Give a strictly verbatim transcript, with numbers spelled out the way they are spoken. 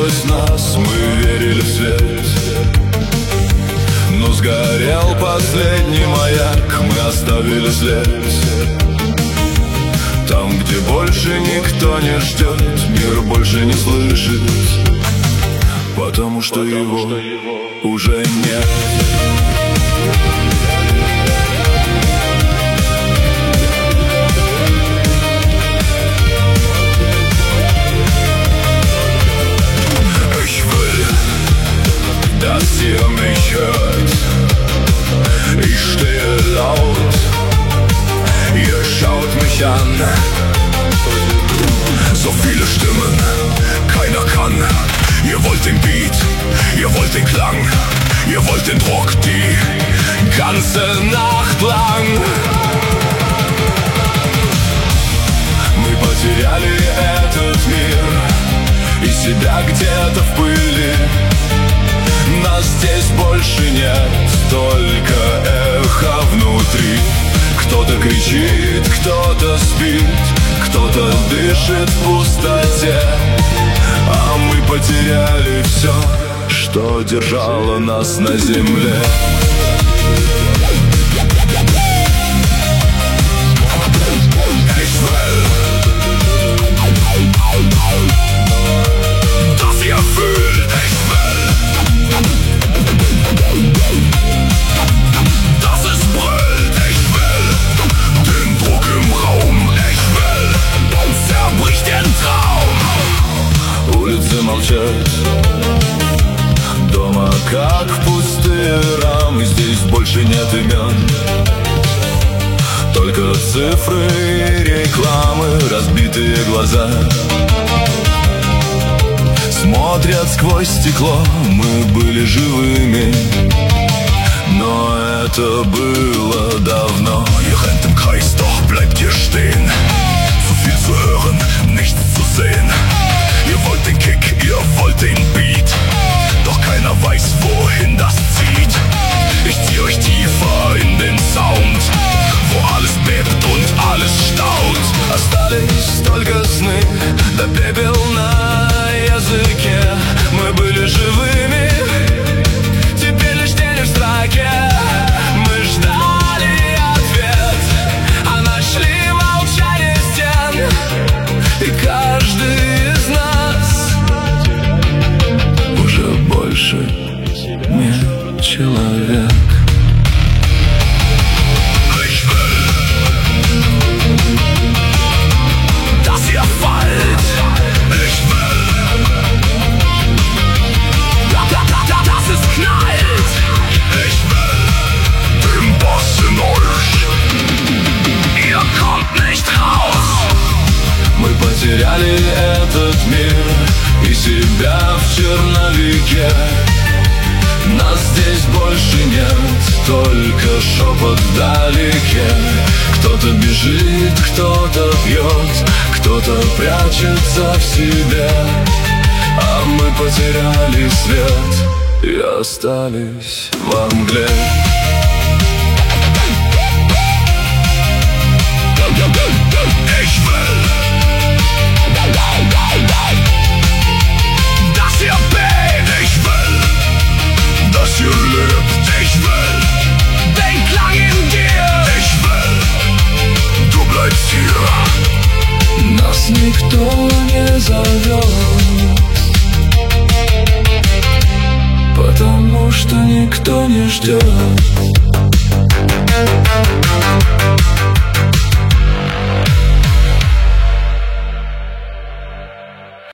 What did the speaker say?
сквозь нас, мы верили в свет. Но сгорел последний маяк, мы оставили след. Там, где больше никто не ждет, мир больше не слышит, потому что, потому его, что его уже нет. Dass ihr mich hört, ich stehe laut, ihr schaut mich an. So viele Stimmen, keiner kann. Ihr wollt den Beat, ihr wollt den Klang, ihr wollt den Druck die ganze Nacht lang. Мы потеряли этот мир и себя где-то в пыли. Нас здесь больше нет, только эхо внутри. Кто-то кричит, кто-то спит, кто-то дышит в пустоте. А мы потеряли все, что держало нас на земле. Молчат, дома как пустые рамы. Здесь больше нет имен, только цифры и рекламы. Разбитые глаза смотрят сквозь стекло. Мы были живыми, но это было давно. Ihr rennt im Kreis, doch bleibt ihr stehen. Zu viel zu hören, nichts zu sehen. Ihr wollt den Kick, ihr wollt den Beat, doch keiner weiß, wohin das zieht. Ich zieh euch tiefer in den Sound, wo alles bebt und alles staut. Остались только сны, да пепел на языке. Мы были живыми, теперь лишь тени в строке. Мы ждали ответ, а нашли молчание стен. И каждый больше не человек. Ich will, dass ihr fallt. Ich will, dass es knallt. Ich will den Boss in euch. Ihr kommt nicht raus. Мы потеряли этот мир и себя в черновике. Нас здесь больше нет, только шепот вдалеке. Кто-то бежит, кто-то пьет, кто-то прячется в себе. А мы потеряли свет и остались во мгле. Ich will, dass ihr bebt, ich will, dass ihr lebt, ich will, den Klang in dir, ich will, du bleibst hier. Нас никто не зовет, потому что никто не ждет.